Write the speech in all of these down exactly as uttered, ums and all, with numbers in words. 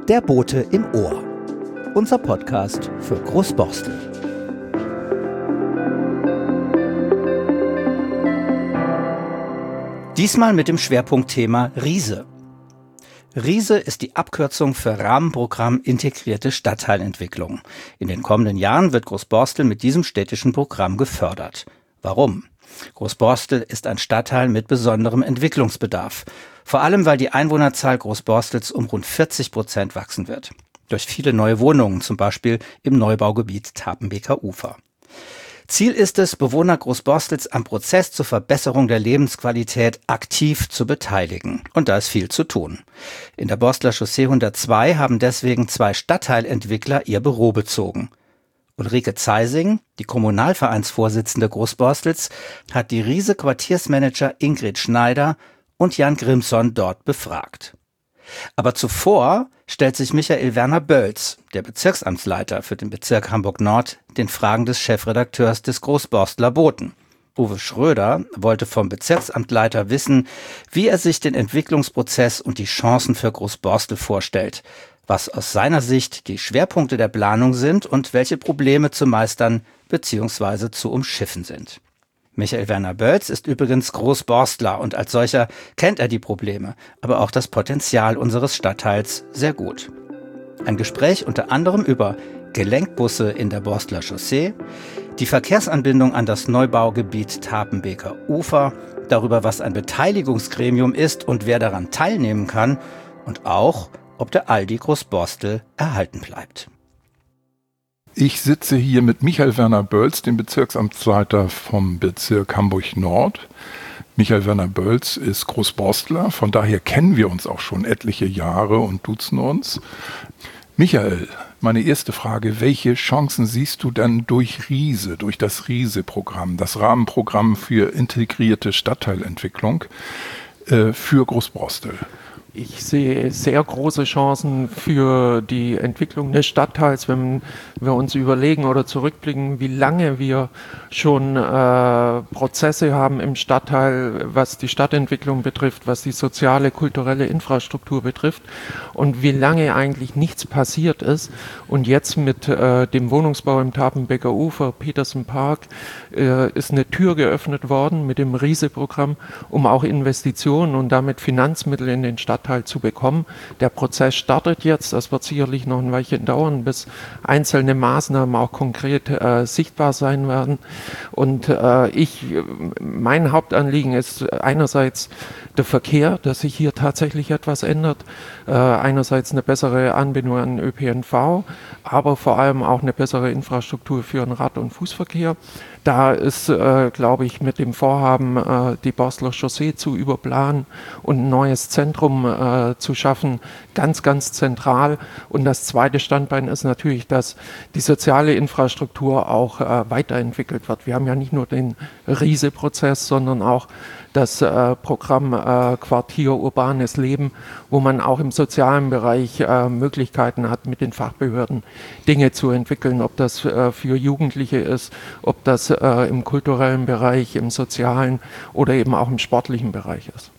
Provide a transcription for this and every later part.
Der Bote im Ohr. Unser Podcast für Großborstel. Diesmal mit dem Schwerpunktthema Riese. Riese ist die Abkürzung für Rahmenprogramm Integrierte Stadtteilentwicklung. In den kommenden Jahren wird Großborstel mit diesem städtischen Programm gefördert. Warum? Großborstel ist ein Stadtteil mit besonderem Entwicklungsbedarf. Vor allem, weil die Einwohnerzahl Großborstels um rund vierzig Prozent wachsen wird. Durch viele neue Wohnungen, zum Beispiel im Neubaugebiet Tapenbeker Ufer. Ziel ist es, Bewohner Großborstels am Prozess zur Verbesserung der Lebensqualität aktiv zu beteiligen. Und da ist viel zu tun. In der Borstler Chaussee hundertzwei haben deswegen zwei Stadtteilentwickler ihr Büro bezogen. Ulrike Zeising, die Kommunalvereinsvorsitzende Großborstels, hat die Riese-Quartiersmanager Ingrid Schneider und Jan Grimson dort befragt. Aber zuvor stellt sich Michael Werner Bölz, der Bezirksamtsleiter für den Bezirk Hamburg-Nord, den Fragen des Chefredakteurs des Großborstler Boten. Uwe Schröder wollte vom Bezirksamtleiter wissen, wie er sich den Entwicklungsprozess und die Chancen für Großborstel vorstellt, was aus seiner Sicht die Schwerpunkte der Planung sind und welche Probleme zu meistern bzw. zu umschiffen sind. Michael Werner Bölz ist übrigens Großborstler und als solcher kennt er die Probleme, aber auch das Potenzial unseres Stadtteils sehr gut. Ein Gespräch unter anderem über Gelenkbusse in der Borstler Chaussee, die Verkehrsanbindung an das Neubaugebiet Tapenbeker Ufer, darüber, was ein Beteiligungsgremium ist und wer daran teilnehmen kann und auch, ob der Aldi Großborstel erhalten bleibt. Ich sitze hier mit Michael Werner Bölz, dem Bezirksamtsleiter vom Bezirk Hamburg-Nord. Michael Werner Bölz ist Großborstler, von daher kennen wir uns auch schon etliche Jahre und duzen uns. Michael, meine erste Frage, welche Chancen siehst du denn durch Riese, durch das Riese-Programm, das Rahmenprogramm für integrierte Stadtteilentwicklung äh, für Großborstel? Ich sehe sehr große Chancen für die Entwicklung des Stadtteils, wenn wir uns überlegen oder zurückblicken, wie lange wir schon äh, Prozesse haben im Stadtteil, was die Stadtentwicklung betrifft, was die soziale, kulturelle Infrastruktur betrifft und wie lange eigentlich nichts passiert ist. Und jetzt mit äh, dem Wohnungsbau im Tapenbeker Ufer, Petersen Park, äh, ist eine Tür geöffnet worden mit dem Riese-Programm, um auch Investitionen und damit Finanzmittel in den Stadtteil zu bekommen. Der Prozess startet jetzt, das wird sicherlich noch ein Weilchen dauern, bis einzelne Maßnahmen auch konkret äh, sichtbar sein werden. Und äh, ich, mein Hauptanliegen ist einerseits der Verkehr, dass sich hier tatsächlich etwas ändert. Äh, einerseits eine bessere Anbindung an den Ö P N V, aber vor allem auch eine bessere Infrastruktur für den Rad- und Fußverkehr. Da ist, äh, glaube ich, mit dem Vorhaben, äh, die Borstler Chaussee zu überplanen und ein neues Zentrum äh, zu schaffen, ganz, ganz zentral. Und das zweite Standbein ist natürlich, dass die soziale Infrastruktur auch äh, weiterentwickelt wird. Wir haben ja nicht nur den Riese-Prozess, sondern auch das äh, Programm äh, Quartier Urbanes Leben, wo man auch im sozialen Bereich äh, Möglichkeiten hat, mit den Fachbehörden Dinge zu entwickeln, ob das äh, für Jugendliche ist, ob das äh, im kulturellen Bereich, im sozialen oder eben auch im sportlichen Bereich ist.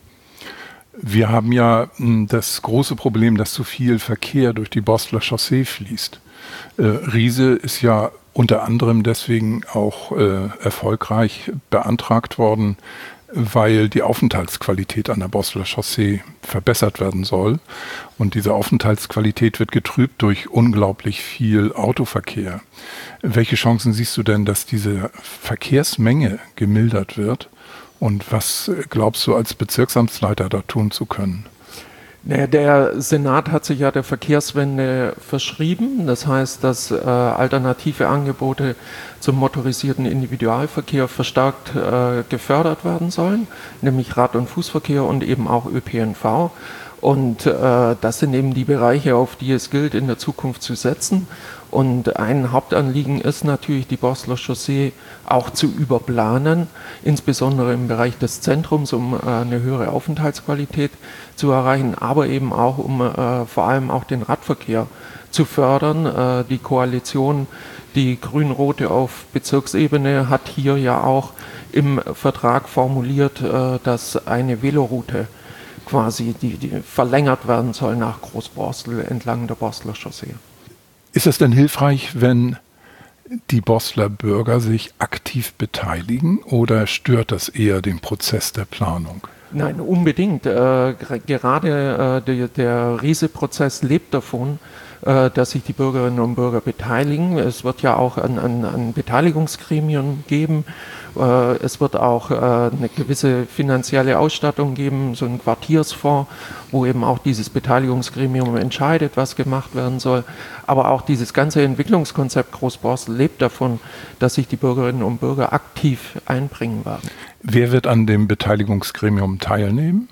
Wir haben ja mh, das große Problem, dass zu viel Verkehr durch die Borstler Chaussee fließt. Äh, Riese ist ja unter anderem deswegen auch äh, erfolgreich beantragt worden, weil die Aufenthaltsqualität an der Borstler Chaussee verbessert werden soll. Und diese Aufenthaltsqualität wird getrübt durch unglaublich viel Autoverkehr. Welche Chancen siehst du denn, dass diese Verkehrsmenge gemildert wird? Und was glaubst du als Bezirksamtsleiter da tun zu können? Naja, der Senat hat sich ja der Verkehrswende verschrieben. Das heißt, dass äh, alternative Angebote zum motorisierten Individualverkehr verstärkt äh, gefördert werden sollen, nämlich Rad- und Fußverkehr und eben auch Ö P N V. Und äh, das sind eben die Bereiche, auf die es gilt, in der Zukunft zu setzen. Und ein Hauptanliegen ist natürlich, die Borstler Chaussee auch zu überplanen, insbesondere im Bereich des Zentrums, um äh, eine höhere Aufenthaltsqualität zu erreichen, aber eben auch, um äh, vor allem auch den Radverkehr zu fördern. Äh, die Koalition, die Grün-Rote auf Bezirksebene, hat hier ja auch im Vertrag formuliert, äh, dass eine Veloroute quasi die, die verlängert werden soll nach Großborstel entlang der Borstler Chaussee. Ist es denn hilfreich, wenn die Borstler Bürger sich aktiv beteiligen oder stört das eher den Prozess der Planung? Nein, unbedingt. Äh, gerade äh, der, der Riese-Prozess lebt davon, äh, dass sich die Bürgerinnen und Bürger beteiligen. Es wird ja auch ein, ein, ein Beteiligungsgremium geben. Äh, es wird auch äh, eine gewisse finanzielle Ausstattung geben, so ein Quartiersfonds, wo eben auch dieses Beteiligungsgremium entscheidet, was gemacht werden soll. Aber auch dieses ganze Entwicklungskonzept Großborstel lebt davon, dass sich die Bürgerinnen und Bürger aktiv einbringen werden. Wer wird an dem Beteiligungsgremium teilnehmen?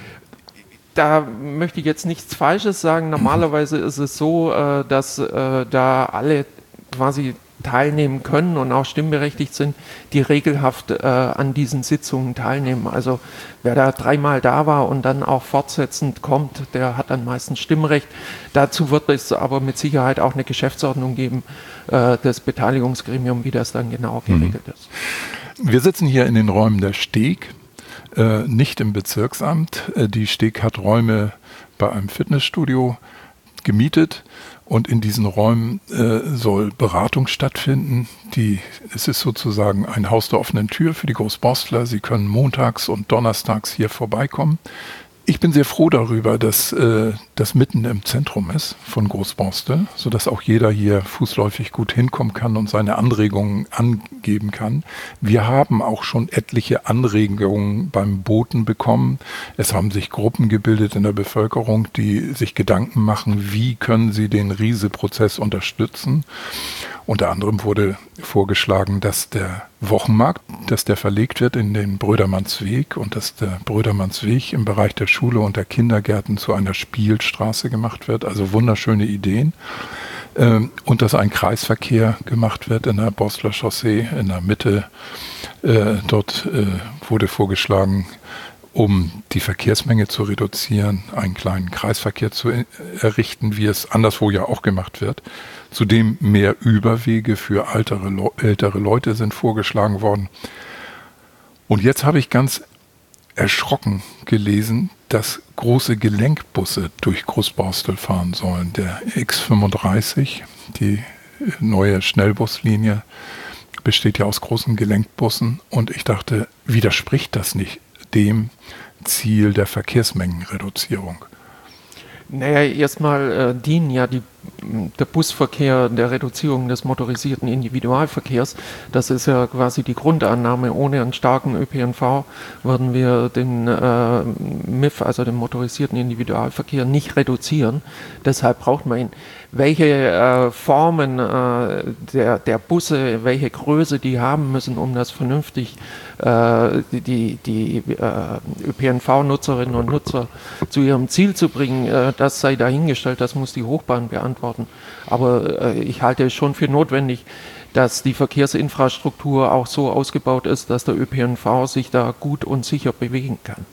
Da möchte ich jetzt nichts Falsches sagen. Normalerweise ist es so, äh, dass äh, da alle quasi teilnehmen können und auch stimmberechtigt sind, die regelhaft äh, an diesen Sitzungen teilnehmen. Also wer da dreimal da war und dann auch fortsetzend kommt, der hat dann meistens Stimmrecht. Dazu wird es aber mit Sicherheit auch eine Geschäftsordnung geben, äh, das Beteiligungsgremium, wie das dann genau geregelt ist. Wir sitzen hier in den Räumen der Steg, äh, nicht im Bezirksamt. Äh, die Steg hat Räume bei einem Fitnessstudio gemietet und in diesen Räumen äh, soll Beratung stattfinden. Die, es ist sozusagen ein Haus der offenen Tür für die Großborstler. Sie können montags und donnerstags hier vorbeikommen. Ich bin sehr froh darüber, dass äh, das mitten im Zentrum ist von Großborstel, sodass auch jeder hier fußläufig gut hinkommen kann und seine Anregungen angeben kann. Wir haben auch schon etliche Anregungen beim Boten bekommen. Es haben sich Gruppen gebildet in der Bevölkerung, die sich Gedanken machen, wie können sie den Riese-Prozess unterstützen. Unter anderem wurde vorgeschlagen, dass der Wochenmarkt, dass der verlegt wird in den Brödermannsweg und dass der Brödermannsweg im Bereich der Schule und der Kindergärten zu einer Spielstraße gemacht wird. Also wunderschöne Ideen. Ähm, und dass ein Kreisverkehr gemacht wird in der Borstler Chaussee in der Mitte. Äh, dort äh, wurde vorgeschlagen, um die Verkehrsmenge zu reduzieren, einen kleinen Kreisverkehr zu errichten, wie es anderswo ja auch gemacht wird. Zudem mehr Überwege für ältere, ältere Leute sind vorgeschlagen worden. Und jetzt habe ich ganz erschrocken gelesen, dass große Gelenkbusse durch Großborstel fahren sollen. Der X fünfunddreißig, die neue Schnellbuslinie, besteht ja aus großen Gelenkbussen. Und ich dachte, widerspricht das nicht dem Ziel der Verkehrsmengenreduzierung? Naja, erstmal äh, dienen ja die, der Busverkehr der Reduzierung des motorisierten Individualverkehrs. Das ist ja quasi die Grundannahme. Ohne einen starken Ö P N V würden wir den äh, M I F, also den motorisierten Individualverkehr, nicht reduzieren. Deshalb braucht man ihn. Welche äh, Formen äh, der, der Busse, welche Größe die haben müssen, um das vernünftig äh, die, die äh, Ö P N V-Nutzerinnen und Nutzer zu ihrem Ziel zu bringen, äh, das sei dahingestellt, das muss die Hochbahn beantworten. Aber äh, ich halte es schon für notwendig, dass die Verkehrsinfrastruktur auch so ausgebaut ist, dass der Ö P N V sich da gut und sicher bewegen kann.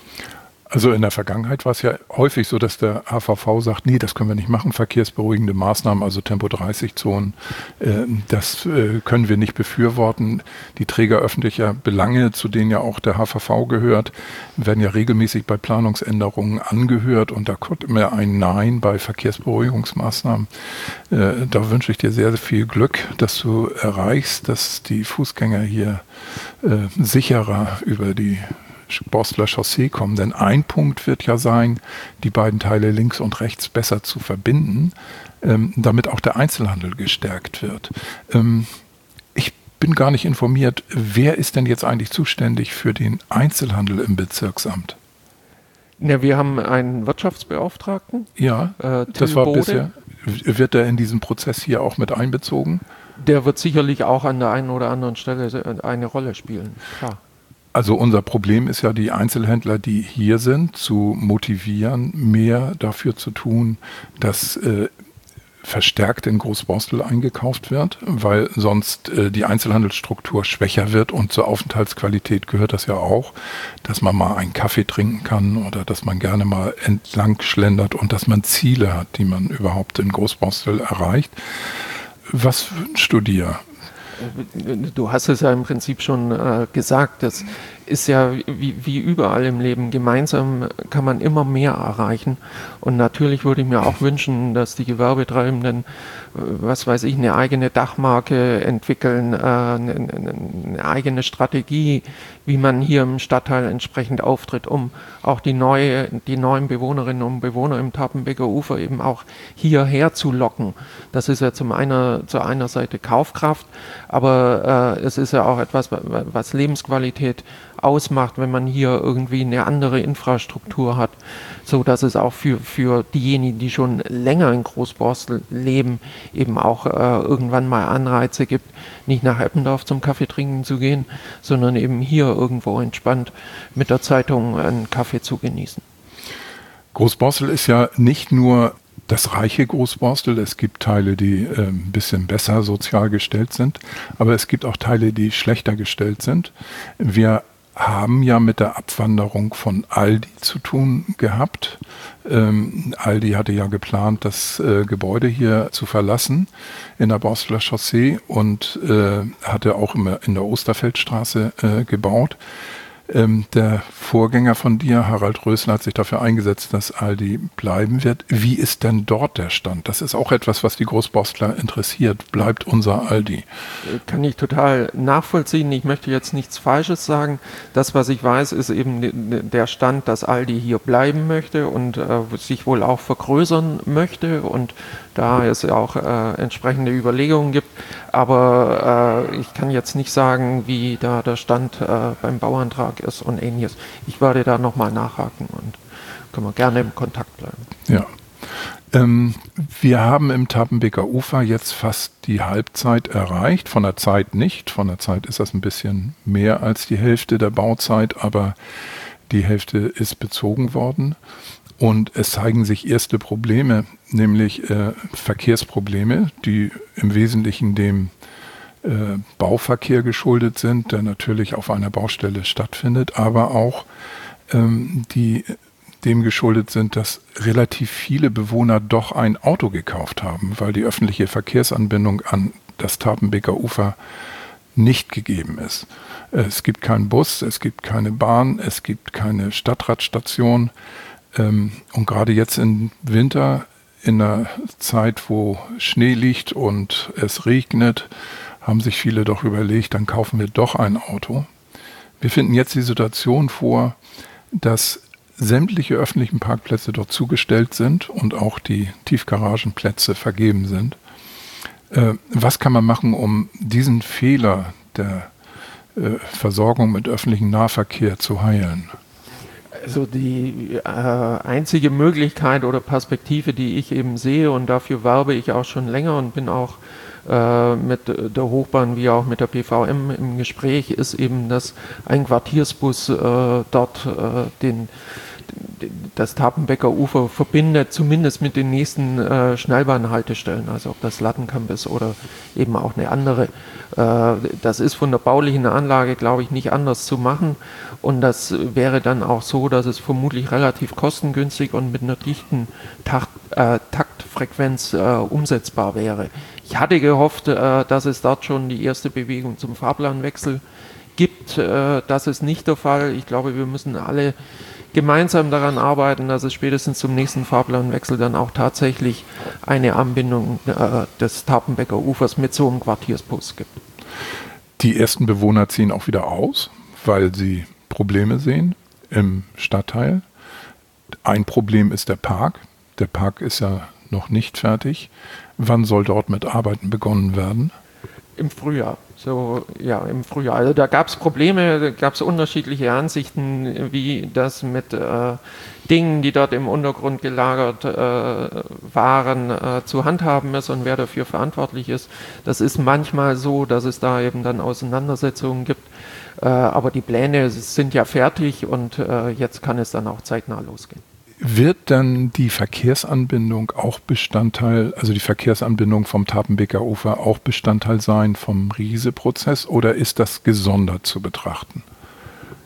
Also in der Vergangenheit war es ja häufig so, dass der H V V sagt, nee, das können wir nicht machen, verkehrsberuhigende Maßnahmen, also Tempo dreißig Zonen, äh, das äh, können wir nicht befürworten. Die Träger öffentlicher Belange, zu denen ja auch der H V V gehört, werden ja regelmäßig bei Planungsänderungen angehört und da kommt immer ein Nein bei Verkehrsberuhigungsmaßnahmen. Äh, da wünsche ich dir sehr, sehr viel Glück, dass du erreichst, dass die Fußgänger hier äh, sicherer über die Borstler Chaussee kommen, denn ein Punkt wird ja sein, die beiden Teile links und rechts besser zu verbinden, ähm, damit auch der Einzelhandel gestärkt wird. Ähm, ich bin gar nicht informiert, wer ist denn jetzt eigentlich zuständig für den Einzelhandel im Bezirksamt? Ja, wir haben einen Wirtschaftsbeauftragten. Ja, äh, das war Bode. bisher. Wird der in diesen Prozess hier auch mit einbezogen? Der wird sicherlich auch an der einen oder anderen Stelle eine Rolle spielen, klar. Also unser Problem ist ja, die Einzelhändler, die hier sind, zu motivieren, mehr dafür zu tun, dass äh, verstärkt in Großborstel eingekauft wird, weil sonst äh, die Einzelhandelsstruktur schwächer wird und zur Aufenthaltsqualität gehört das ja auch, dass man mal einen Kaffee trinken kann oder dass man gerne mal entlang schlendert und dass man Ziele hat, die man überhaupt in Großborstel erreicht. Was wünschst du dir? Du hast es ja im Prinzip schon äh, gesagt, dass ist ja wie, wie überall im Leben, gemeinsam kann man immer mehr erreichen. Und natürlich würde ich mir auch wünschen, dass die Gewerbetreibenden, was weiß ich, eine eigene Dachmarke entwickeln, äh, eine, eine eigene Strategie, wie man hier im Stadtteil entsprechend auftritt, um auch die, neue, die neuen Bewohnerinnen und Bewohner im Tapenbecker Ufer eben auch hierher zu locken. Das ist ja zum einer, zu einer Seite Kaufkraft, aber äh, es ist ja auch etwas, was Lebensqualität ausmacht, wenn man hier irgendwie eine andere Infrastruktur hat, so dass es auch für, für diejenigen, die schon länger in Großborstel leben, eben auch äh, irgendwann mal Anreize gibt, nicht nach Eppendorf zum Kaffee trinken zu gehen, sondern eben hier irgendwo entspannt mit der Zeitung einen Kaffee zu genießen. Großborstel ist ja nicht nur das reiche Großborstel, es gibt Teile, die äh, ein bisschen besser sozial gestellt sind, aber es gibt auch Teile, die schlechter gestellt sind. Wir haben ja mit der Abwanderung von Aldi zu tun gehabt. Ähm, Aldi hatte ja geplant, das äh, Gebäude hier zu verlassen in der Borsteler Chaussee und äh, hatte auch immer in der Osterfeldstraße äh, gebaut. Ähm, der Vorgänger von dir, Harald Rösler, hat sich dafür eingesetzt, dass Aldi bleiben wird. Wie ist denn dort der Stand? Das ist auch etwas, was die Großborstler interessiert. Bleibt unser Aldi? Kann ich total nachvollziehen. Ich möchte jetzt nichts Falsches sagen. Das, was ich weiß, ist eben der Stand, dass Aldi hier bleiben möchte und äh, sich wohl auch vergrößern möchte und da es auch äh, entsprechende Überlegungen gibt. Aber äh, ich kann jetzt nicht sagen, wie da der Stand äh, beim Bauantrag ist und ähnliches. Ich werde da nochmal nachhaken und können wir gerne im Kontakt bleiben. Ja. Ähm, wir haben im Tapenbecker Ufer jetzt fast die Halbzeit erreicht. Von der Zeit nicht. Von der Zeit ist das ein bisschen mehr als die Hälfte der Bauzeit, aber die Hälfte ist bezogen worden. Und es zeigen sich erste Probleme, nämlich äh, Verkehrsprobleme, die im Wesentlichen dem äh, Bauverkehr geschuldet sind, der natürlich auf einer Baustelle stattfindet, aber auch ähm, die dem geschuldet sind, dass relativ viele Bewohner doch ein Auto gekauft haben, weil die öffentliche Verkehrsanbindung an das Tapenbecker Ufer nicht gegeben ist. Es gibt keinen Bus, es gibt keine Bahn, es gibt keine Stadtradstation. Und gerade jetzt im Winter, in der Zeit, wo Schnee liegt und es regnet, haben sich viele doch überlegt, dann kaufen wir doch ein Auto. Wir finden jetzt die Situation vor, dass sämtliche öffentlichen Parkplätze dort zugestellt sind und auch die Tiefgaragenplätze vergeben sind. Äh, was kann man machen, um diesen Fehler der äh, Versorgung mit öffentlichem Nahverkehr zu heilen? Also die äh, einzige Möglichkeit oder Perspektive, die ich eben sehe, und dafür werbe ich auch schon länger und bin auch äh, mit der Hochbahn wie auch mit der P V M im Gespräch, ist eben, dass ein Quartiersbus äh, dort äh, den, das Tapenbecker Ufer verbindet, zumindest mit den nächsten äh, Schnellbahnhaltestellen, also ob das Lattenkamp ist oder eben auch eine andere. Äh, das ist von der baulichen Anlage, glaube ich, nicht anders zu machen. Und das wäre dann auch so, dass es vermutlich relativ kostengünstig und mit einer dichten Takt, äh, Taktfrequenz äh, umsetzbar wäre. Ich hatte gehofft, äh, dass es dort schon die erste Bewegung zum Fahrplanwechsel gibt. Äh, das ist nicht der Fall. Ich glaube, wir müssen alle gemeinsam daran arbeiten, dass es spätestens zum nächsten Fahrplanwechsel dann auch tatsächlich eine Anbindung äh, des Tapenbecker Ufers mit so einem Quartiersbus gibt. Die ersten Bewohner ziehen auch wieder aus, weil sie Probleme sehen im Stadtteil. Ein Problem ist der Park. Der Park ist ja noch nicht fertig. Wann soll dort mit Arbeiten begonnen werden? Im Frühjahr. So, ja, im Frühjahr. Also da gab es Probleme, da gab es unterschiedliche Ansichten, wie das mit äh, Dingen, die dort im Untergrund gelagert äh, waren, äh, zu handhaben ist und wer dafür verantwortlich ist. Das ist manchmal so, dass es da eben dann Auseinandersetzungen gibt. Äh, aber die Pläne sind ja fertig und äh, jetzt kann es dann auch zeitnah losgehen. Wird dann die Verkehrsanbindung auch Bestandteil, also die Verkehrsanbindung vom Tapenbecker Ufer auch Bestandteil sein vom Riese-Prozess oder ist das gesondert zu betrachten?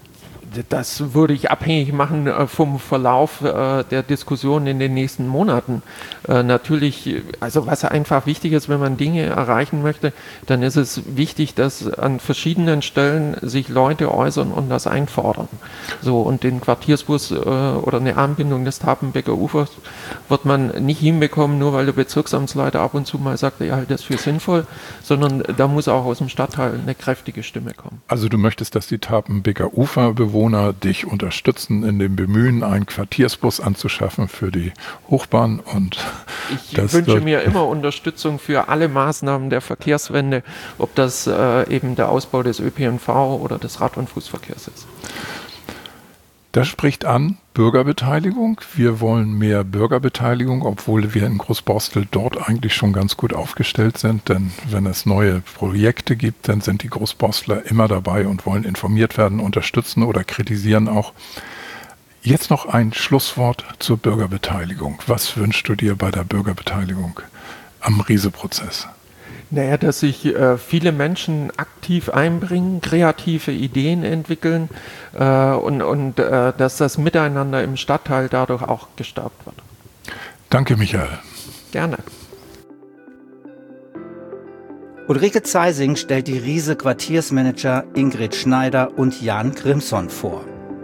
Das würde ich abhängig machen äh, vom Verlauf äh, der Diskussion in den nächsten Monaten. Äh, natürlich, also was einfach wichtig ist, wenn man Dinge erreichen möchte, dann ist es wichtig, dass an verschiedenen Stellen sich Leute äußern und das einfordern. So, und den Quartiersbus äh, oder eine Anbindung des Tapenbecker Ufers wird man nicht hinbekommen, nur weil der Bezirksamtsleiter ab und zu mal sagt, er hält das für sinnvoll, sondern da muss auch aus dem Stadtteil eine kräftige Stimme kommen. Also du möchtest, dass die Tapenbecker Uferbewohner dich unterstützen in dem Bemühen, einen Quartiersbus anzuschaffen für die Hochbahn, und ich wünsche mir immer Unterstützung für alle Maßnahmen der Verkehrswende, ob das äh, eben der Ausbau des Ö P N V oder des Rad- und Fußverkehrs ist. Das spricht an Bürgerbeteiligung. Wir wollen mehr Bürgerbeteiligung, obwohl wir in Großborstel dort eigentlich schon ganz gut aufgestellt sind. Denn wenn es neue Projekte gibt, dann sind die Großborstler immer dabei und wollen informiert werden, unterstützen oder kritisieren auch. Jetzt noch ein Schlusswort zur Bürgerbeteiligung. Was wünschst du dir bei der Bürgerbeteiligung am Riese-Prozess? Naja, dass sich äh, viele Menschen aktiv einbringen, kreative Ideen entwickeln äh, und, und äh, dass das Miteinander im Stadtteil dadurch auch gestärkt wird. Danke, Michael. Gerne. Ulrike Zeising stellt die Riese-Quartiersmanager Ingrid Schneider und Jan Grimson vor.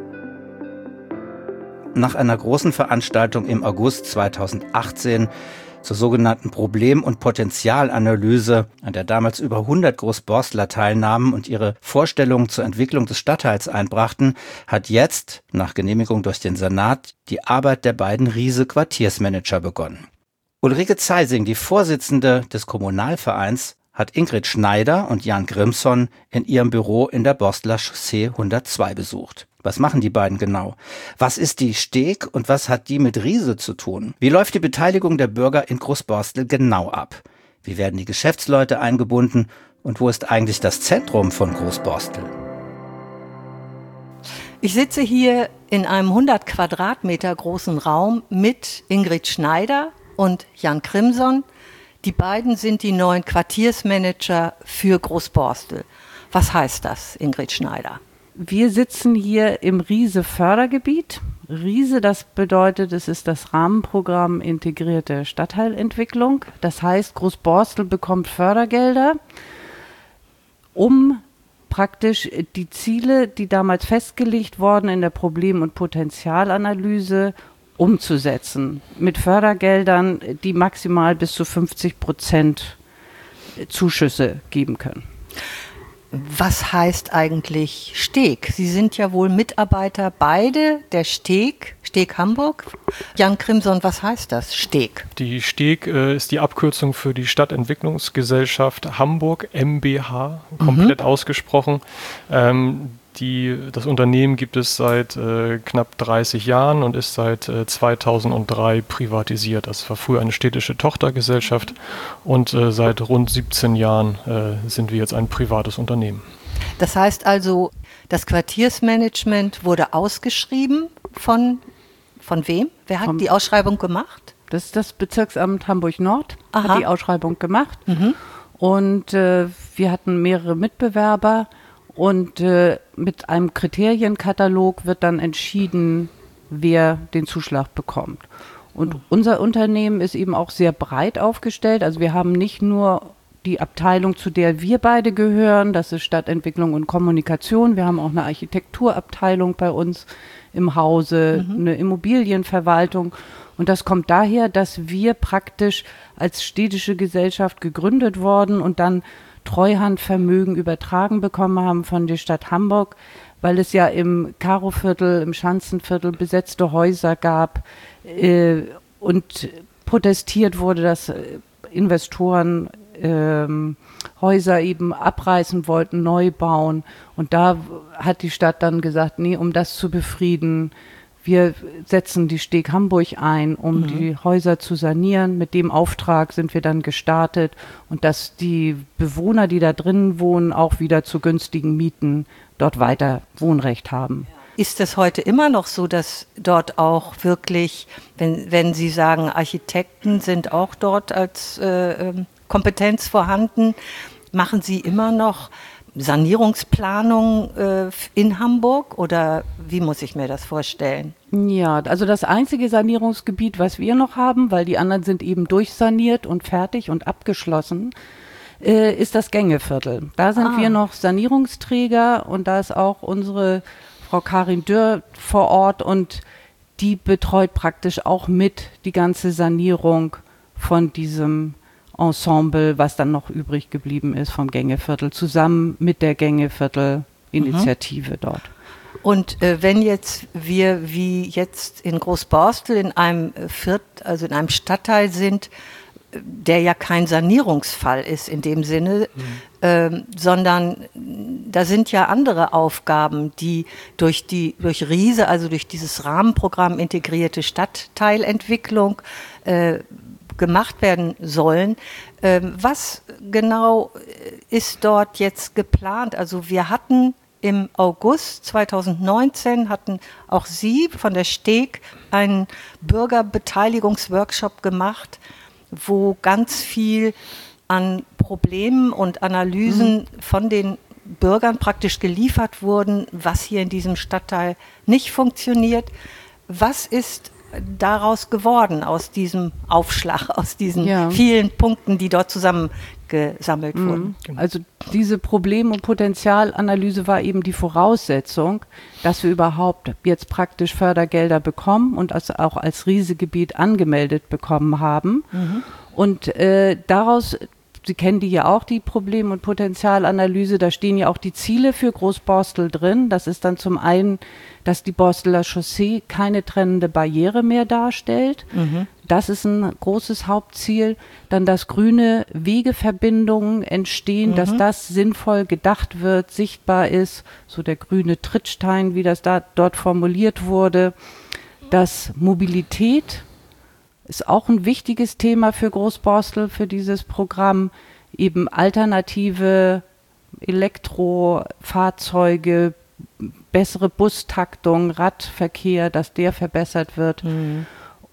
Nach einer großen Veranstaltung im August zweitausendachtzehn zur sogenannten Problem- und Potenzialanalyse, an der damals über hundert Großborstler teilnahmen und ihre Vorstellungen zur Entwicklung des Stadtteils einbrachten, hat jetzt, nach Genehmigung durch den Senat, die Arbeit der beiden Riese-Quartiersmanager begonnen. Ulrike Zeising, die Vorsitzende des Kommunalvereins, hat Ingrid Schneider und Jan Grimson in ihrem Büro in der Borstler Chaussee hundertzwei besucht. Was machen die beiden genau? Was ist die Steg und was hat die mit Riese zu tun? Wie läuft die Beteiligung der Bürger in Großborstel genau ab? Wie werden die Geschäftsleute eingebunden und wo ist eigentlich das Zentrum von Großborstel? Ich sitze hier in einem hundert Quadratmeter großen Raum mit Ingrid Schneider und Jan Grimson. Die beiden sind die neuen Quartiersmanager für Großborstel. Was heißt das, Ingrid Schneider? Wir sitzen hier im Riese-Fördergebiet. Riese, das bedeutet, es ist das Rahmenprogramm Integrierte Stadtteilentwicklung. Das heißt, Großborstel bekommt Fördergelder, um praktisch die Ziele, die damals festgelegt wurden in der Problem- und Potenzialanalyse, umzusetzen. Mit Fördergeldern, die maximal bis zu fünfzig Prozent Zuschüsse geben können. Was heißt eigentlich Steg? Sie sind ja wohl Mitarbeiter beide der Steg, Steg Hamburg. Jan Grimson, was heißt das, Steg? Die Steg äh, ist die Abkürzung für die Stadtentwicklungsgesellschaft Hamburg, M B H, komplett mhm. ausgesprochen. Ähm, die, das Unternehmen gibt es seit äh, knapp dreißig Jahren und ist seit äh, zweitausenddrei privatisiert. Das war früher eine städtische Tochtergesellschaft und äh, seit rund siebzehn Jahren äh, sind wir jetzt ein privates Unternehmen. Das heißt also, das Quartiersmanagement wurde ausgeschrieben von, von wem? Wer hat Vom, die Ausschreibung gemacht? Das ist das Bezirksamt Hamburg-Nord, Aha. hat die Ausschreibung gemacht. Mhm. Und äh, wir hatten mehrere Mitbewerber. Und äh, mit einem Kriterienkatalog wird dann entschieden, wer den Zuschlag bekommt. Und unser Unternehmen ist eben auch sehr breit aufgestellt. Also wir haben nicht nur die Abteilung, zu der wir beide gehören, das ist Stadtentwicklung und Kommunikation. Wir haben auch eine Architekturabteilung bei uns im Hause, mhm. eine Immobilienverwaltung. Und das kommt daher, dass wir praktisch als städtische Gesellschaft gegründet worden und dann Treuhandvermögen übertragen bekommen haben von der Stadt Hamburg, weil es ja im Karoviertel, im Schanzenviertel besetzte Häuser gab äh, und protestiert wurde, dass Investoren äh, Häuser eben abreißen wollten, neu bauen. Und da hat die Stadt dann gesagt, nee, um das zu befrieden, wir setzen die Steg Hamburg ein, um mhm. die Häuser zu sanieren. Mit dem Auftrag sind wir dann gestartet und dass die Bewohner, die da drinnen wohnen, auch wieder zu günstigen Mieten dort weiter Wohnrecht haben. Ist es heute immer noch so, dass dort auch wirklich, wenn, wenn Sie sagen, Architekten sind auch dort als äh, Kompetenz vorhanden, machen Sie immer noch Sanierungsplanung äh, in Hamburg oder wie muss ich mir das vorstellen? Ja, also das einzige Sanierungsgebiet, was wir noch haben, weil die anderen sind eben durchsaniert und fertig und abgeschlossen, äh, ist das Gängeviertel. Da sind ah. wir noch Sanierungsträger und da ist auch unsere Frau Karin Dürr vor Ort und die betreut praktisch auch mit die ganze Sanierung von diesem Ensemble, was dann noch übrig geblieben ist vom Gängeviertel, zusammen mit der Gängeviertel-Initiative mhm. dort. Und äh, wenn jetzt wir wie jetzt in Großborstel in einem Viert, also in einem Stadtteil sind, der ja kein Sanierungsfall ist in dem Sinne, mhm. ähm, sondern da sind ja andere Aufgaben, die durch die durch Riese, also durch dieses Rahmenprogramm Integrierte Stadtteilentwicklung äh, gemacht werden sollen. Ähm, was genau ist dort jetzt geplant? Also wir hatten im August zweitausendneunzehn hatten auch Sie von der Steg einen Bürgerbeteiligungsworkshop gemacht, wo ganz viel an Problemen und Analysen mhm. von den Bürgern praktisch geliefert wurden, was hier in diesem Stadtteil nicht funktioniert. Was ist daraus geworden, aus diesem Aufschlag, aus diesen ja. vielen Punkten, die dort zusammengesammelt mhm. wurden? Also diese Problem- und Potenzialanalyse war eben die Voraussetzung, dass wir überhaupt jetzt praktisch Fördergelder bekommen und das auch als Riesegebiet angemeldet bekommen haben. Mhm. Und äh, daraus, Sie kennen die ja auch, die Problem- und Potenzialanalyse, da stehen ja auch die Ziele für Großborstel drin. Das ist dann zum einen, dass die Borsteler Chaussee keine trennende Barriere mehr darstellt. Mhm. Das ist ein großes Hauptziel. Dann, dass grüne Wegeverbindungen entstehen, mhm. dass das sinnvoll gedacht wird, sichtbar ist. So der grüne Trittstein, wie das da dort formuliert wurde. Dass Mobilität ist auch ein wichtiges Thema für Großborstel, für dieses Programm. Eben alternative Elektrofahrzeuge, bessere Bustaktung, Radverkehr, dass der verbessert wird. Mhm.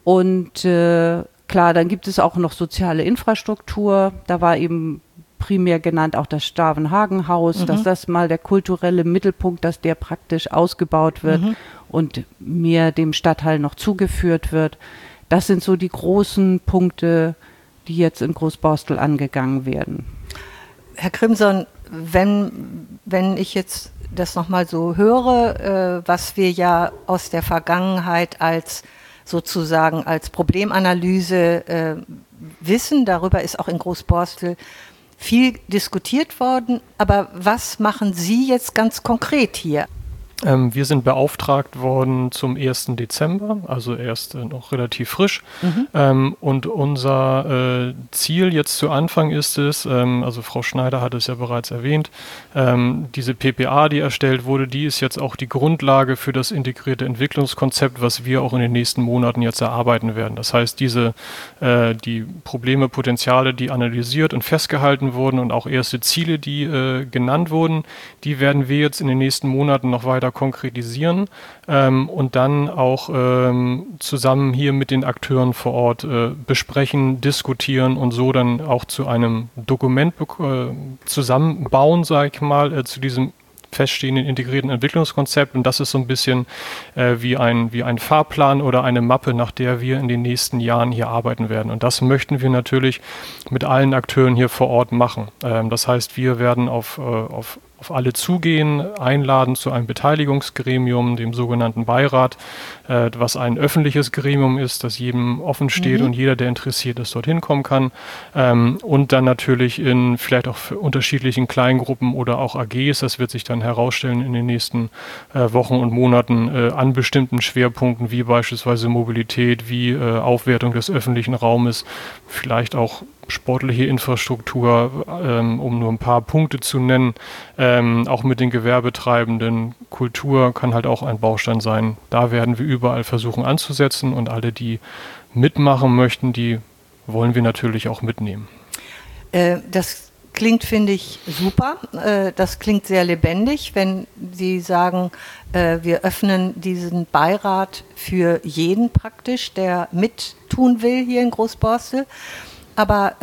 Und äh, klar, dann gibt es auch noch soziale Infrastruktur. Da war eben primär genannt auch das Stavenhagen-Haus, mhm. dass das mal der kulturelle Mittelpunkt, dass der praktisch ausgebaut wird mhm. und mehr dem Stadtteil noch zugeführt wird. Das sind so die großen Punkte, die jetzt in Großborstel angegangen werden. Herr Crimson, wenn, wenn ich jetzt das nochmal so höre, äh, was wir ja aus der Vergangenheit als sozusagen als Problemanalyse äh, wissen, darüber ist auch in Großborstel viel diskutiert worden, aber was machen Sie jetzt ganz konkret hier? Ähm, wir sind beauftragt worden zum ersten Dezember, also erst äh, noch relativ frisch. Mhm. Ähm, und unser äh, Ziel jetzt zu Anfang ist es, ähm, also Frau Schneider hat es ja bereits erwähnt, ähm, diese P P A, die erstellt wurde, die ist jetzt auch die Grundlage für das integrierte Entwicklungskonzept, was wir auch in den nächsten Monaten jetzt erarbeiten werden. Das heißt, diese äh, die Probleme, Potenziale, die analysiert und festgehalten wurden und auch erste Ziele, die äh, genannt wurden, die werden wir jetzt in den nächsten Monaten noch weiter konkretisieren ähm, und dann auch ähm, zusammen hier mit den Akteuren vor Ort äh, besprechen, diskutieren und so dann auch zu einem Dokument äh, zusammenbauen, sage ich mal, äh, zu diesem feststehenden integrierten Entwicklungskonzept. Und das ist so ein bisschen äh, wie ein, wie ein Fahrplan oder eine Mappe, nach der wir in den nächsten Jahren hier arbeiten werden. Und das möchten wir natürlich mit allen Akteuren hier vor Ort machen. Ähm, das heißt, wir werden auf, äh, auf auf alle zugehen, einladen zu einem Beteiligungsgremium, dem sogenannten Beirat, äh, was ein öffentliches Gremium ist, das jedem offen steht mhm. und jeder, der interessiert ist, dorthin kommen kann. Ähm, und dann natürlich in vielleicht auch unterschiedlichen Kleingruppen oder auch A Gs, das wird sich dann herausstellen in den nächsten äh, Wochen und Monaten, äh, an bestimmten Schwerpunkten, wie beispielsweise Mobilität, wie äh, Aufwertung des öffentlichen Raumes, vielleicht auch sportliche Infrastruktur, ähm, um nur ein paar Punkte zu nennen, ähm, auch mit den Gewerbetreibenden. Kultur kann halt auch ein Baustein sein. Da werden wir überall versuchen anzusetzen und alle, die mitmachen möchten, die wollen wir natürlich auch mitnehmen. Äh, das klingt, finde ich, super. Äh, das klingt sehr lebendig, wenn Sie sagen, äh, wir öffnen diesen Beirat für jeden praktisch, der mittun will hier in Großborstel. Aber ähm,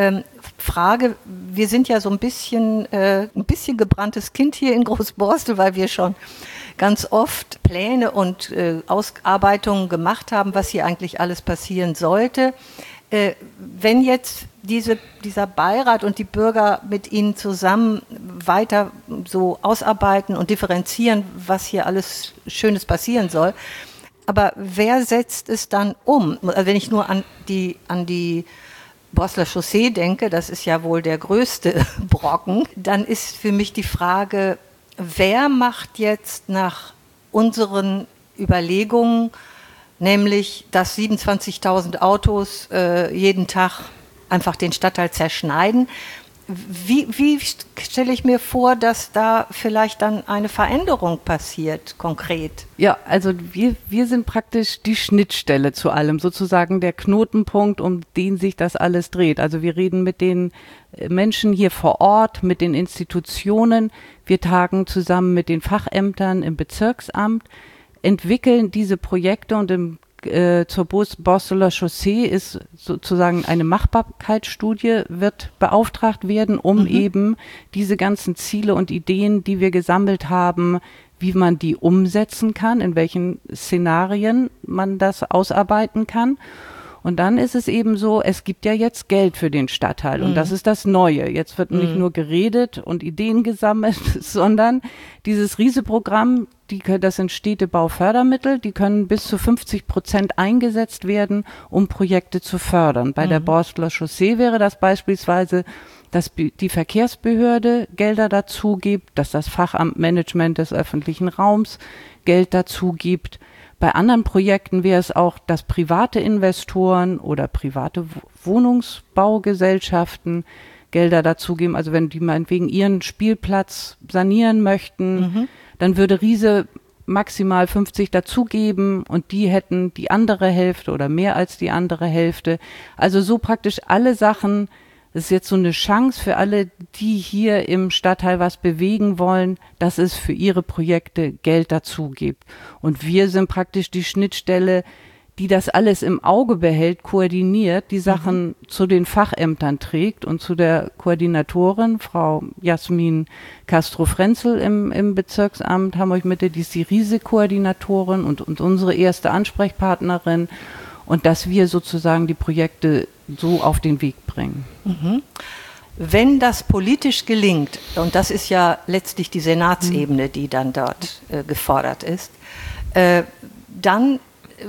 Frage, wir sind ja so ein bisschen, äh, ein bisschen gebranntes Kind hier in Großborstel, weil wir schon ganz oft Pläne und äh, Ausarbeitungen gemacht haben, was hier eigentlich alles passieren sollte. Äh, wenn jetzt diese, dieser Beirat und die Bürger mit Ihnen zusammen weiter so ausarbeiten und differenzieren, was hier alles Schönes passieren soll, aber wer setzt es dann um? Also wenn ich nur an die, an die Borsteler Chaussee denke, das ist ja wohl der größte Brocken, dann ist für mich die Frage, wer macht jetzt nach unseren Überlegungen, nämlich dass siebenundzwanzigtausend Autos äh, jeden Tag einfach den Stadtteil zerschneiden. Wie, wie stelle ich mir vor, dass da vielleicht dann eine Veränderung passiert, konkret? Ja, also wir, wir sind praktisch die Schnittstelle zu allem, sozusagen der Knotenpunkt, um den sich das alles dreht. Also wir reden mit den Menschen hier vor Ort, mit den Institutionen, wir tagen zusammen mit den Fachämtern im Bezirksamt, entwickeln diese Projekte und im Äh, zur Borsteler Chaussee ist sozusagen eine Machbarkeitsstudie wird beauftragt werden, um mhm. eben diese ganzen Ziele und Ideen, die wir gesammelt haben, wie man die umsetzen kann, in welchen Szenarien man das ausarbeiten kann. Und dann ist es eben so, es gibt ja jetzt Geld für den Stadtteil und mhm. das ist das Neue. Jetzt wird mhm. nicht nur geredet und Ideen gesammelt, sondern dieses Riese-Programm, die, das sind Städtebaufördermittel, die können bis zu fünfzig Prozent eingesetzt werden, um Projekte zu fördern. Bei mhm. der Borsteler Chaussee wäre das beispielsweise, dass die Verkehrsbehörde Gelder dazu gibt, dass das Fachamt Management des öffentlichen Raums Geld dazu gibt. Bei anderen Projekten wäre es auch, dass private Investoren oder private Wohnungsbaugesellschaften Gelder dazugeben. Also wenn die meinetwegen ihren Spielplatz sanieren möchten, mhm. dann würde Riese maximal fünfzig dazugeben und die hätten die andere Hälfte oder mehr als die andere Hälfte. Also so praktisch alle Sachen. Das ist jetzt so eine Chance für alle, die hier im Stadtteil was bewegen wollen, dass es für ihre Projekte Geld dazu gibt. Und wir sind praktisch die Schnittstelle, die das alles im Auge behält, koordiniert, die Sachen mhm. zu den Fachämtern trägt und zu der Koordinatorin, Frau Jasmin Castro-Frenzel im, im Bezirksamt Hamburg-Mitte, die ist die Riese-Koordinatorin und, und unsere erste Ansprechpartnerin. Und dass wir sozusagen die Projekte so auf den Weg bringen. Mhm. Wenn das politisch gelingt, und das ist ja letztlich die Senatsebene, die dann dort äh, gefordert ist, äh, dann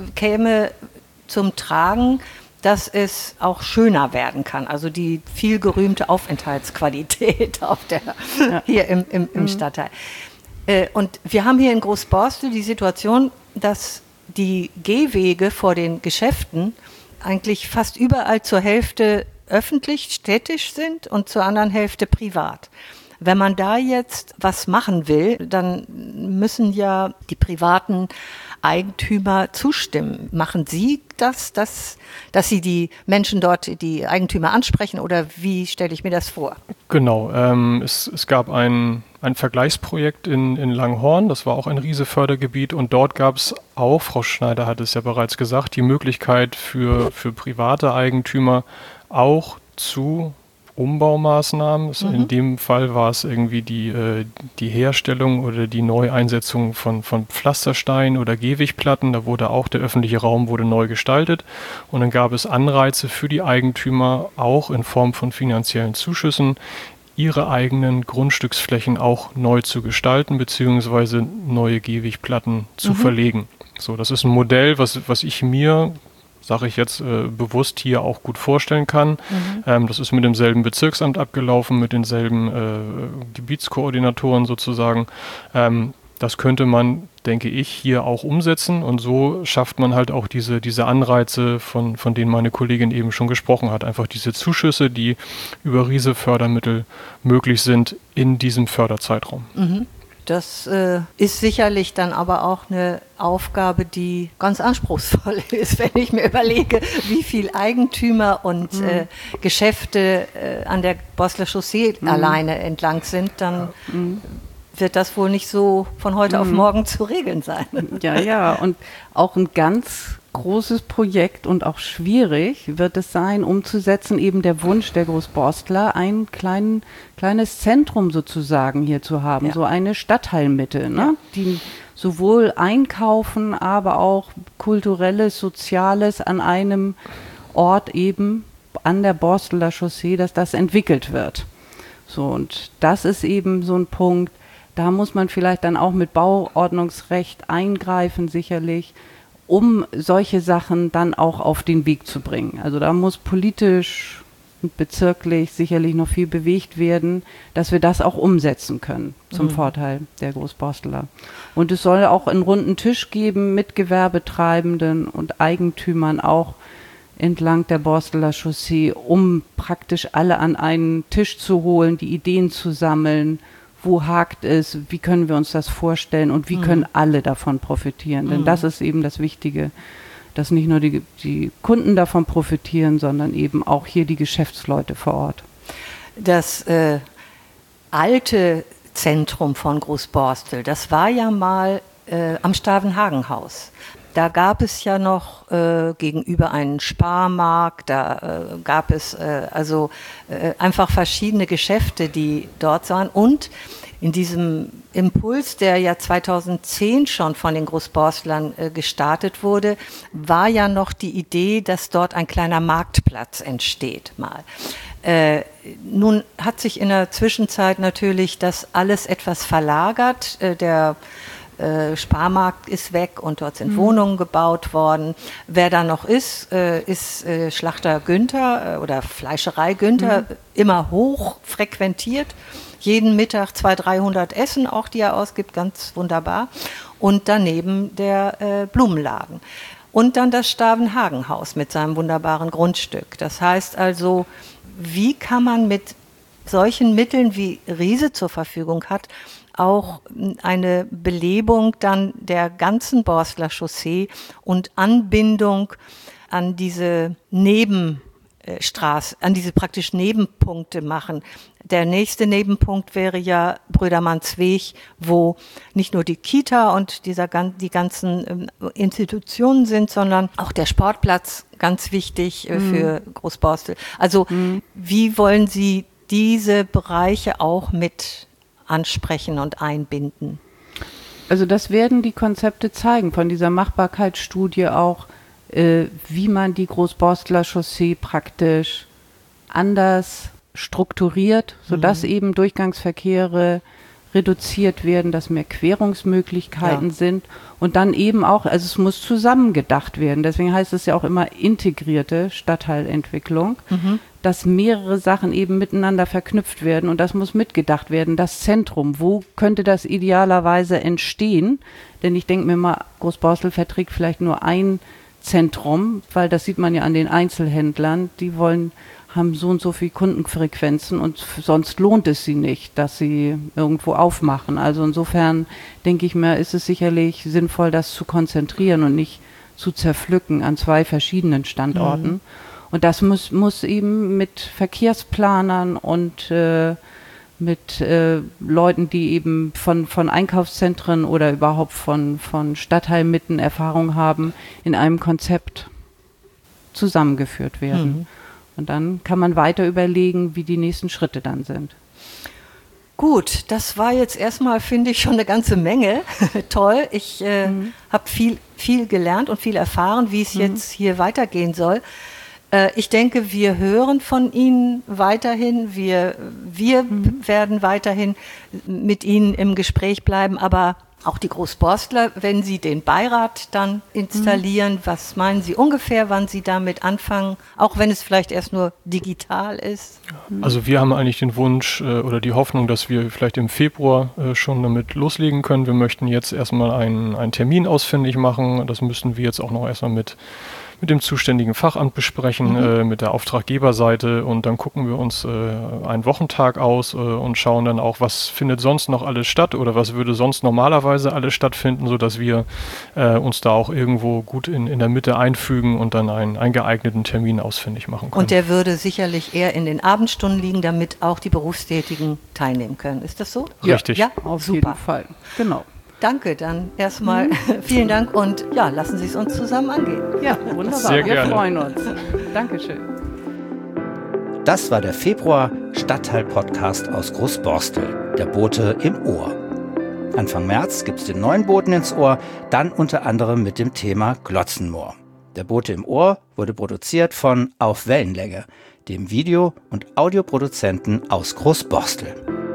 käme zum Tragen, dass es auch schöner werden kann. Also die viel gerühmte Aufenthaltsqualität auf der, ja. hier im, im, im mhm. Stadtteil. Äh, und wir haben hier in Großborstel die Situation, dass die Gehwege vor den Geschäften eigentlich fast überall zur Hälfte öffentlich, städtisch sind und zur anderen Hälfte privat. Wenn man da jetzt was machen will, dann müssen ja die privaten Eigentümer zustimmen. Machen Sie das, dass, dass Sie die Menschen dort, die Eigentümer ansprechen oder wie stelle ich mir das vor? Genau, ähm, es, es gab ein, ein Vergleichsprojekt in, in Langhorn, das war auch ein Riese-Fördergebiet und dort gab es auch, Frau Schneider hat es ja bereits gesagt, die Möglichkeit für, für private Eigentümer auch zu Umbaumaßnahmen. Mhm. In dem Fall war es irgendwie die, äh, die Herstellung oder die Neueinsetzung von, von Pflasterstein oder Gehwegplatten. Da wurde auch der öffentliche Raum wurde neu gestaltet. Und dann gab es Anreize für die Eigentümer, auch in Form von finanziellen Zuschüssen, ihre eigenen Grundstücksflächen auch neu zu gestalten, beziehungsweise neue Gehwegplatten zu mhm. verlegen. So, das ist ein Modell, was, was ich mir sage ich jetzt äh, bewusst hier auch gut vorstellen kann. Mhm. Ähm, das ist mit demselben Bezirksamt abgelaufen, mit denselben äh, Gebietskoordinatoren sozusagen. Ähm, das könnte man, denke ich, hier auch umsetzen und so schafft man halt auch diese, diese Anreize, von, von denen meine Kollegin eben schon gesprochen hat. Einfach diese Zuschüsse, die über Riese-Fördermittel möglich sind in diesem Förderzeitraum. Mhm. Das äh, ist sicherlich dann aber auch eine Aufgabe, die ganz anspruchsvoll ist, wenn ich mir überlege, wie viel Eigentümer und mhm. äh, Geschäfte äh, an der Borsteler Chaussee mhm. alleine entlang sind, dann mhm. wird das wohl nicht so von heute mhm. auf morgen zu regeln sein. Ja, ja, und auch ein ganz großes Projekt und auch schwierig wird es sein, umzusetzen, eben der Wunsch der Großborstler, ein klein, kleines Zentrum sozusagen hier zu haben, ja. so eine Stadtteilmitte, ne? Ja. die sowohl einkaufen, aber auch kulturelles, soziales an einem Ort eben an der Borsteler Chaussee, dass das entwickelt wird. So, und das ist eben so ein Punkt, da muss man vielleicht dann auch mit Bauordnungsrecht eingreifen, sicherlich, um solche Sachen dann auch auf den Weg zu bringen. Also da muss politisch und bezirklich sicherlich noch viel bewegt werden, dass wir das auch umsetzen können, zum mhm. Vorteil der Großborsteler. Und es soll auch einen runden Tisch geben mit Gewerbetreibenden und Eigentümern auch entlang der Borsteler Chaussee, um praktisch alle an einen Tisch zu holen, die Ideen zu sammeln, wo hakt es, wie können wir uns das vorstellen und wie mhm. können alle davon profitieren. Mhm. Denn das ist eben das Wichtige, dass nicht nur die, die Kunden davon profitieren, sondern eben auch hier die Geschäftsleute vor Ort. Das äh, alte Zentrum von Großborstel, das war ja mal äh, am Stavenhagenhaus. Da gab es ja noch äh, gegenüber einen Sparmarkt, da äh, gab es äh, also äh, einfach verschiedene Geschäfte, die dort waren. Und in diesem Impuls, der ja zweitausendzehn schon von den Großborstlern äh, gestartet wurde, war ja noch die Idee, dass dort ein kleiner Marktplatz entsteht mal. Äh, nun hat sich in der Zwischenzeit natürlich das alles etwas verlagert. Äh, der Äh, Sparmarkt ist weg und dort sind mhm. Wohnungen gebaut worden. Wer da noch ist, äh, ist äh, Schlachter Günther äh, oder Fleischerei Günther, mhm. immer hoch frequentiert. Jeden Mittag zweihundert, dreihundert Essen auch, die er ausgibt, ganz wunderbar. Und daneben der äh, Blumenladen. Und dann das Stavenhagenhaus mit seinem wunderbaren Grundstück. Das heißt also, wie kann man mit solchen Mitteln, wie Riese zur Verfügung hat, auch eine Belebung dann der ganzen Borsteler Chaussee und Anbindung an diese Nebenstraße, an diese praktisch Nebenpunkte machen. Der nächste Nebenpunkt wäre ja Brödermannsweg, wo nicht nur die Kita und dieser, die ganzen Institutionen sind, sondern auch der Sportplatz ganz wichtig mhm. für Großborstel. Also mhm. wie wollen Sie diese Bereiche auch mit ansprechen und einbinden? Also das werden die Konzepte zeigen, von dieser Machbarkeitsstudie auch, äh, wie man die Großborsteler Chaussee praktisch anders strukturiert, sodass mhm. eben Durchgangsverkehre reduziert werden, dass mehr Querungsmöglichkeiten ja. sind und dann eben auch, also es muss zusammengedacht werden, deswegen heißt es ja auch immer integrierte Stadtteilentwicklung, mhm. dass mehrere Sachen eben miteinander verknüpft werden und das muss mitgedacht werden, das Zentrum, wo könnte das idealerweise entstehen, denn ich denke mir mal, Großborstel verträgt vielleicht nur ein Zentrum, weil das sieht man ja an den Einzelhändlern, die wollen haben so und so viel Kundenfrequenzen und sonst lohnt es sie nicht, dass sie irgendwo aufmachen. Also insofern denke ich mir, ist es sicherlich sinnvoll, das zu konzentrieren und nicht zu zerpflücken an zwei verschiedenen Standorten. Mhm. Und das muss, muss eben mit Verkehrsplanern und äh, mit äh, Leuten, die eben von, von Einkaufszentren oder überhaupt von, von Stadtteilmitten Erfahrung haben, in einem Konzept zusammengeführt werden. Mhm. Und dann kann man weiter überlegen, wie die nächsten Schritte dann sind. Gut, das war jetzt erstmal, finde ich, schon eine ganze Menge. Toll, ich äh, mhm. habe viel, viel gelernt und viel erfahren, wie es mhm. jetzt hier weitergehen soll. Äh, ich denke, wir hören von Ihnen weiterhin, wir, wir mhm. werden weiterhin mit Ihnen im Gespräch bleiben, aber auch die Großborstler, wenn Sie den Beirat dann installieren, mhm. was meinen Sie ungefähr, wann Sie damit anfangen, auch wenn es vielleicht erst nur digital ist? Also wir haben eigentlich den Wunsch äh, oder die Hoffnung, dass wir vielleicht im Februar äh, schon damit loslegen können. Wir möchten jetzt erstmal einen, einen Termin ausfindig machen. Das müssen wir jetzt auch noch erstmal mit mit dem zuständigen Fachamt besprechen, mhm. äh, mit der Auftraggeberseite, und dann gucken wir uns äh, einen Wochentag aus äh, und schauen dann auch, was findet sonst noch alles statt oder was würde sonst normalerweise alles stattfinden, sodass wir äh, uns da auch irgendwo gut in, in der Mitte einfügen und dann einen, einen geeigneten Termin ausfindig machen können. Und der würde sicherlich eher in den Abendstunden liegen, damit auch die Berufstätigen teilnehmen können. Ist das so? Richtig. Ja, auf super. jeden Fall. Genau. Danke, dann erstmal mhm. vielen Dank und ja, lassen Sie es uns zusammen angehen. Ja, wunderbar. Sehr Wir gerne. freuen uns. Dankeschön. Das war der Februar-Stadtteil-Podcast aus Großborstel, der Bote im Ohr. Anfang März gibt es den neuen Boten ins Ohr, dann unter anderem mit dem Thema Glotzenmoor. Der Bote im Ohr wurde produziert von Auf Wellenlänge, dem Video- und Audioproduzenten aus Großborstel.